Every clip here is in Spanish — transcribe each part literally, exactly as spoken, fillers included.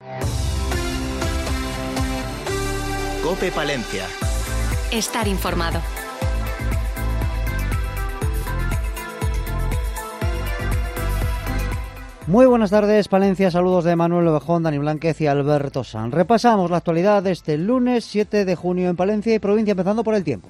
COPE Palencia. Estar informado. Muy buenas tardes, Palencia. Saludos de Manuel Ovejón, Dani Blánquez y Alberto San. Repasamos la actualidad de este lunes siete de junio en Palencia y provincia, empezando por el tiempo.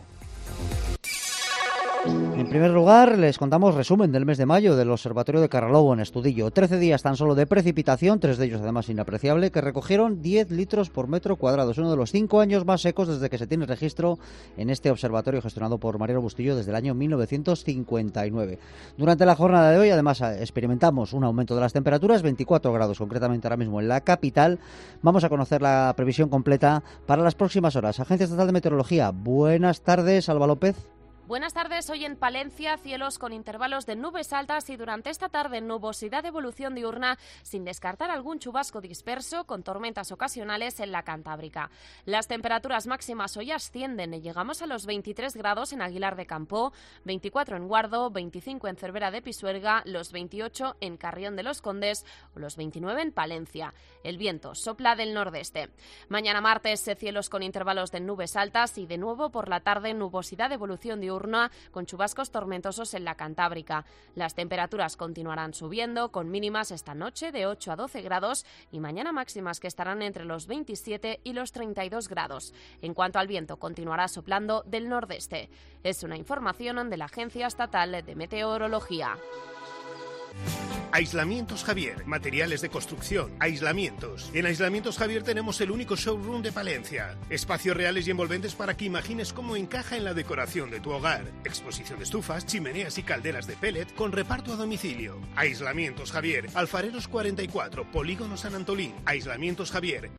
En primer lugar, les contamos resumen del mes de mayo del Observatorio de Carralobo en Estudillo. trece días tan solo de precipitación, tres de ellos además inapreciable, que recogieron diez litros por metro cuadrado. Es uno de los cinco años más secos desde que se tiene registro en este observatorio gestionado por Mariano Bustillo desde el año mil novecientos cincuenta y nueve. Durante la jornada de hoy, además, experimentamos un aumento de las temperaturas, veinticuatro grados concretamente ahora mismo en la capital. Vamos a conocer la previsión completa para las próximas horas. Agencia Estatal de Meteorología, buenas tardes, Alba López. Buenas tardes. Hoy en Palencia, cielos con intervalos de nubes altas y durante esta tarde nubosidad de evolución diurna, sin descartar algún chubasco disperso con tormentas ocasionales en la Cantábrica. Las temperaturas máximas hoy ascienden y llegamos a los veintitrés grados en Aguilar de Campoo, veinticuatro en Guardo, veinticinco en Cervera de Pisuerga, los veintiocho en Carrión de los Condes o los veintinueve en Palencia. El viento sopla del nordeste. Mañana martes, cielos con intervalos de nubes altas y de nuevo por la tarde nubosidad de evolución diurna con chubascos tormentosos en la Cantábrica. Las temperaturas continuarán subiendo con mínimas esta noche de ocho a doce grados y mañana máximas que estarán entre los veintisiete y los treinta y dos grados. En cuanto al viento, continuará soplando del nordeste. Es una información de la Agencia Estatal de Meteorología. Aislamientos Javier, materiales de construcción, aislamientos. En Aislamientos Javier tenemos el único showroom de Palencia. Espacios reales y envolventes para que imagines cómo encaja en la decoración de tu hogar. Exposición de estufas, chimeneas y calderas de pellet con reparto a domicilio. Aislamientos Javier, Alfareros cuarenta y cuatro, Polígono San Antolín. Aislamientos Javier.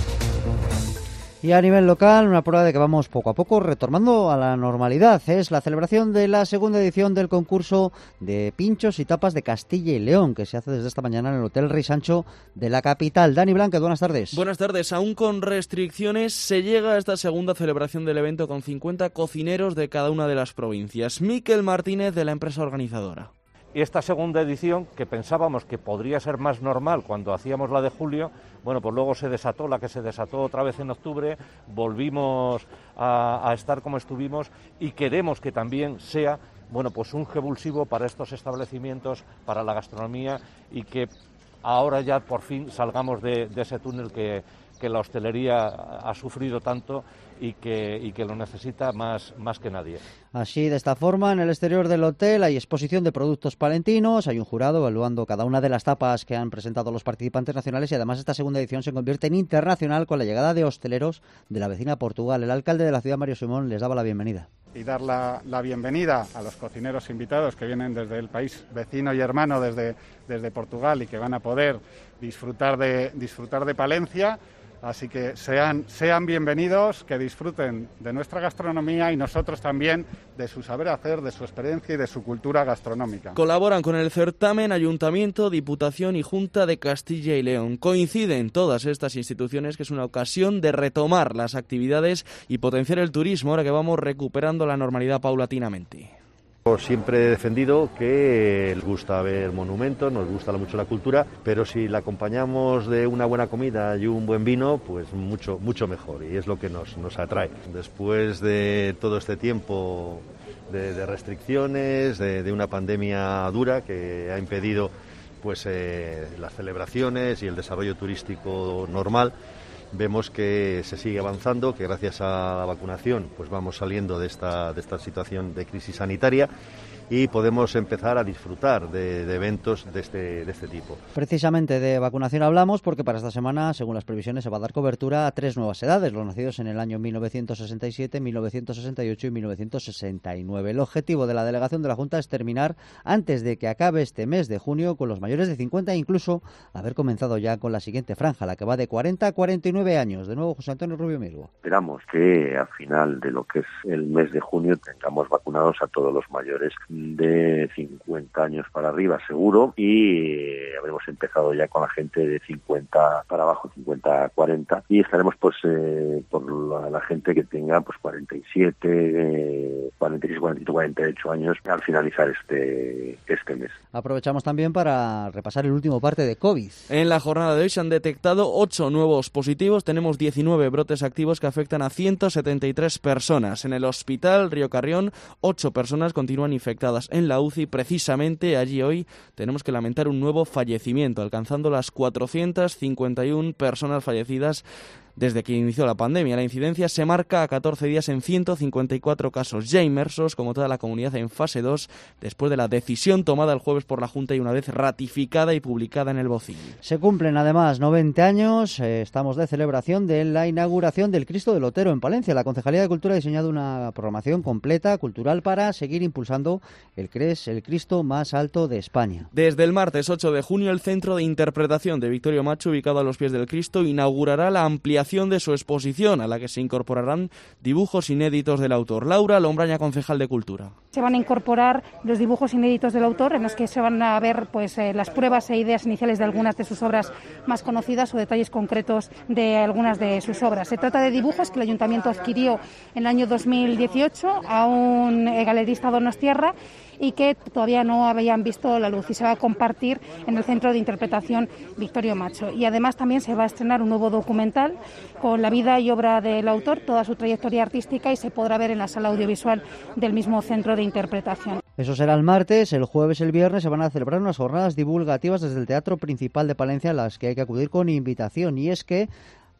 Y a nivel local, una prueba de que vamos poco a poco retornando a la normalidad. Es la celebración de la segunda edición del concurso de pinchos y tapas de Castilla y León, que se hace desde esta mañana en el Hotel Rey Sancho de la capital. Dani Blánquez, buenas tardes. Buenas tardes. Aún con restricciones, se llega a esta segunda celebración del evento con cincuenta cocineros de cada una de las provincias. Miquel Martínez, de la empresa organizadora. Y esta segunda edición, que pensábamos que podría ser más normal cuando hacíamos la de julio, bueno, pues luego se desató, la que se desató otra vez en octubre, volvimos a, a estar como estuvimos y queremos que también sea, bueno, pues un revulsivo para estos establecimientos, para la gastronomía y que ahora ya por fin salgamos de, de ese túnel que, que la hostelería ha sufrido tanto y que, y que lo necesita más, más que nadie. Así, de esta forma, en el exterior del hotel hay exposición de productos palentinos, hay un jurado evaluando cada una de las tapas que han presentado los participantes nacionales y además esta segunda edición se convierte en internacional con la llegada de hosteleros de la vecina Portugal. El alcalde de la ciudad, Mario Simón, les daba la bienvenida. Y dar la, la bienvenida a los cocineros invitados que vienen desde el país vecino y hermano, desde, desde Portugal, y que van a poder disfrutar de, disfrutar de Palencia. Así que sean, sean bienvenidos, que disfruten de nuestra gastronomía y nosotros también de su saber hacer, de su experiencia y de su cultura gastronómica. Colaboran con el certamen Ayuntamiento, Diputación y Junta de Castilla y León. Coinciden todas estas instituciones que es una ocasión de retomar las actividades y potenciar el turismo ahora que vamos recuperando la normalidad paulatinamente. Siempre he defendido que nos gusta ver monumentos, nos gusta mucho la cultura, pero si la acompañamos de una buena comida y un buen vino, pues mucho mucho mejor, y es lo que nos, nos atrae. Después de todo este tiempo de, de restricciones, de, de una pandemia dura que ha impedido pues eh, las celebraciones y el desarrollo turístico normal, vemos que se sigue avanzando, que gracias a la vacunación pues vamos saliendo de esta, de esta situación de crisis sanitaria y podemos empezar a disfrutar de, de eventos de este, de este tipo. Precisamente de vacunación hablamos porque para esta semana, según las previsiones, se va a dar cobertura a tres nuevas edades, los nacidos en el año mil novecientos sesenta y siete, mil novecientos sesenta y ocho y mil novecientos sesenta y nueve. El objetivo de la delegación de la Junta es terminar antes de que acabe este mes de junio con los mayores de cincuenta e incluso haber comenzado ya con la siguiente franja, la que va de cuarenta a cuarenta y nueve años. De nuevo, José Antonio Rubio Mirgo. Esperamos que al final de lo que es el mes de junio tengamos vacunados a todos los mayores de cincuenta años para arriba seguro, y habremos empezado ya con la gente de cincuenta para abajo, cincuenta a cuarenta, y estaremos pues eh, por la, la gente que tenga pues cuarenta y siete, eh, cuarenta y seis, cuarenta y siete, cuarenta y ocho años al finalizar este, este mes. Aprovechamos también para repasar el último parte de COVID. En la jornada de hoy se han detectado ocho nuevos positivos, tenemos diecinueve brotes activos que afectan a ciento setenta y tres personas. En el hospital Río Carrión, ocho personas continúan infectadas en la U C I. Precisamente allí hoy tenemos que lamentar un nuevo fallecimiento, alcanzando las cuatrocientas cincuenta y una personas fallecidas desde que inició la pandemia. La incidencia se marca a catorce días en ciento cincuenta y cuatro casos ya inmersos, como toda la comunidad, en fase dos, después de la decisión tomada el jueves por la Junta y una vez ratificada y publicada en el B O C I. Se cumplen además noventa años, eh, estamos de celebración de la inauguración del Cristo del Otero en Palencia. La Concejalía de Cultura ha diseñado una programación completa, cultural, para seguir impulsando el CRES, el Cristo más alto de España. Desde el martes ocho de junio, el Centro de Interpretación de Victorio Macho, ubicado a los pies del Cristo, inaugurará la ampliación de su exposición, a la que se incorporarán dibujos inéditos del autor. Laura Lombraña, concejal de Cultura. Se van a incorporar los dibujos inéditos del autor, en los que se van a ver pues eh, las pruebas e ideas iniciales de algunas de sus obras más conocidas o detalles concretos de algunas de sus obras. Se trata de dibujos que el Ayuntamiento adquirió en el año dos mil dieciocho a un eh, galerista donostiarra y que todavía no habían visto la luz, y se va a compartir en el Centro de Interpretación Victorio Macho. Y además también se va a estrenar un nuevo documental con la vida y obra del autor, toda su trayectoria artística, y se podrá ver en la sala audiovisual del mismo Centro de Interpretación. Eso será el martes. El jueves y el viernes se van a celebrar unas jornadas divulgativas desde el Teatro Principal de Palencia, a las que hay que acudir con invitación, y es que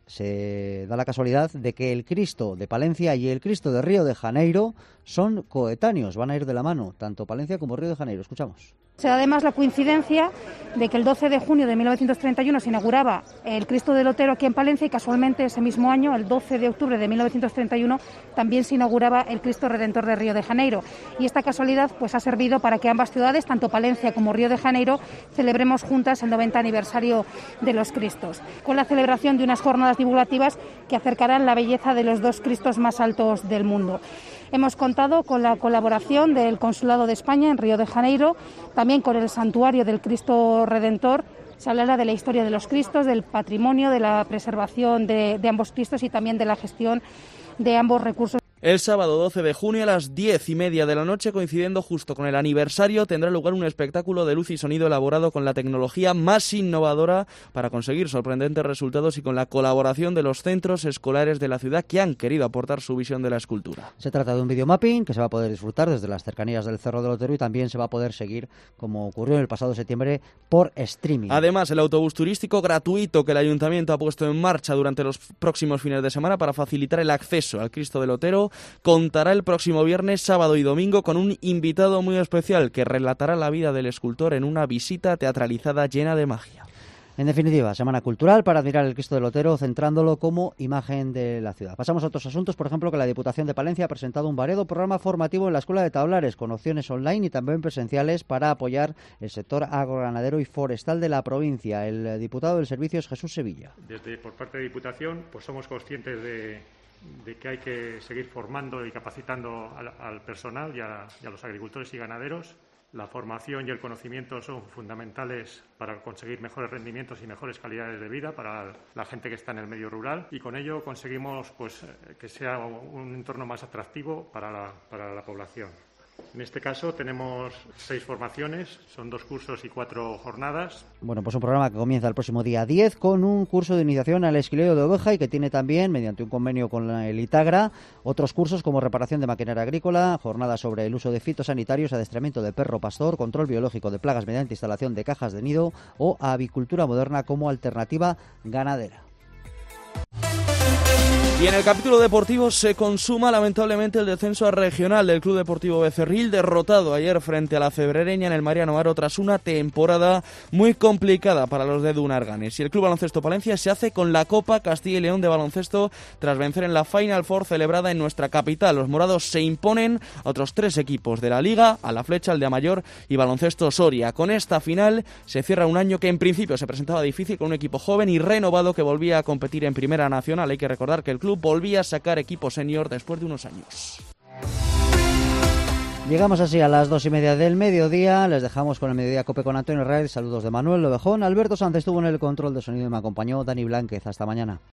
se da la casualidad de que el Cristo de Palencia y el Cristo de Río de Janeiro son coetáneos, van a ir de la mano, tanto Palencia como Río de Janeiro. Escuchamos. Se da además la coincidencia de que el doce de junio de mil novecientos treinta y uno se inauguraba el Cristo del Otero aquí en Palencia, y casualmente ese mismo año, el doce de octubre de mil novecientos treinta y uno, también se inauguraba el Cristo Redentor de Río de Janeiro. Y esta casualidad pues ha servido para que ambas ciudades, tanto Palencia como Río de Janeiro, celebremos juntas el noventa aniversario de los Cristos, con la celebración de unas jornadas divulgativas que acercarán la belleza de los dos Cristos más altos del mundo. Hemos contado con la colaboración del Consulado de España en Río de Janeiro, también con el Santuario del Cristo Redentor. Se hablará de la historia de los Cristos, del patrimonio, de la preservación de, de ambos Cristos y también de la gestión de ambos recursos. El sábado doce de junio a las diez y media de la noche, coincidiendo justo con el aniversario, tendrá lugar un espectáculo de luz y sonido elaborado con la tecnología más innovadora para conseguir sorprendentes resultados, y con la colaboración de los centros escolares de la ciudad, que han querido aportar su visión de la escultura. Se trata de un videomapping que se va a poder disfrutar desde las cercanías del Cerro del Otero, y también se va a poder seguir, como ocurrió en el pasado septiembre, por streaming. Además, el autobús turístico gratuito que el Ayuntamiento ha puesto en marcha durante los próximos fines de semana para facilitar el acceso al Cristo del Otero contará el próximo viernes, sábado y domingo con un invitado muy especial que relatará la vida del escultor en una visita teatralizada llena de magia. En definitiva, semana cultural para admirar el Cristo del Otero, centrándolo como imagen de la ciudad. Pasamos a otros asuntos, por ejemplo, que la Diputación de Palencia ha presentado un variado programa formativo en la Escuela de Tablares, con opciones online y también presenciales, para apoyar el sector agroganadero y forestal de la provincia. El diputado del servicio es Jesús Sevilla. Desde por parte de Diputación, pues somos conscientes de, de que hay que seguir formando y capacitando al, al personal y a, y a los agricultores y ganaderos. La formación y el conocimiento son fundamentales para conseguir mejores rendimientos y mejores calidades de vida para la gente que está en el medio rural, y con ello conseguimos pues, que sea un entorno más atractivo para la, para la población. En este caso tenemos seis formaciones, son dos cursos y cuatro jornadas. Bueno, pues un programa que comienza el próximo día diez con un curso de iniciación al esquileo de oveja, y que tiene también, mediante un convenio con el Itagra, otros cursos como reparación de maquinaria agrícola, jornadas sobre el uso de fitosanitarios, adiestramiento de perro pastor, control biológico de plagas mediante instalación de cajas de nido, o avicultura moderna como alternativa ganadera. Y en el capítulo deportivo se consuma lamentablemente el descenso a regional del Club Deportivo Becerril, derrotado ayer frente a la Febrereña en el Mariano Haro tras una temporada muy complicada para los de Dunarganes. Y el Club Baloncesto Palencia se hace con la Copa Castilla y León de baloncesto tras vencer en la Final Four celebrada en nuestra capital. Los morados se imponen a otros tres equipos de la Liga, a la Flecha, al de Amayor y Baloncesto Soria. Con esta final se cierra un año que en principio se presentaba difícil, con un equipo joven y renovado que volvía a competir en Primera Nacional. Hay que recordar que el club volvía a sacar equipo senior después de unos años. Llegamos así a las dos y media del mediodía. Les dejamos con el Mediodía Cope con Antonio Reyes. Saludos de Manuel Lobejón. Alberto Sánchez estuvo en el control de sonido y me acompañó Dani Blánquez. Hasta mañana.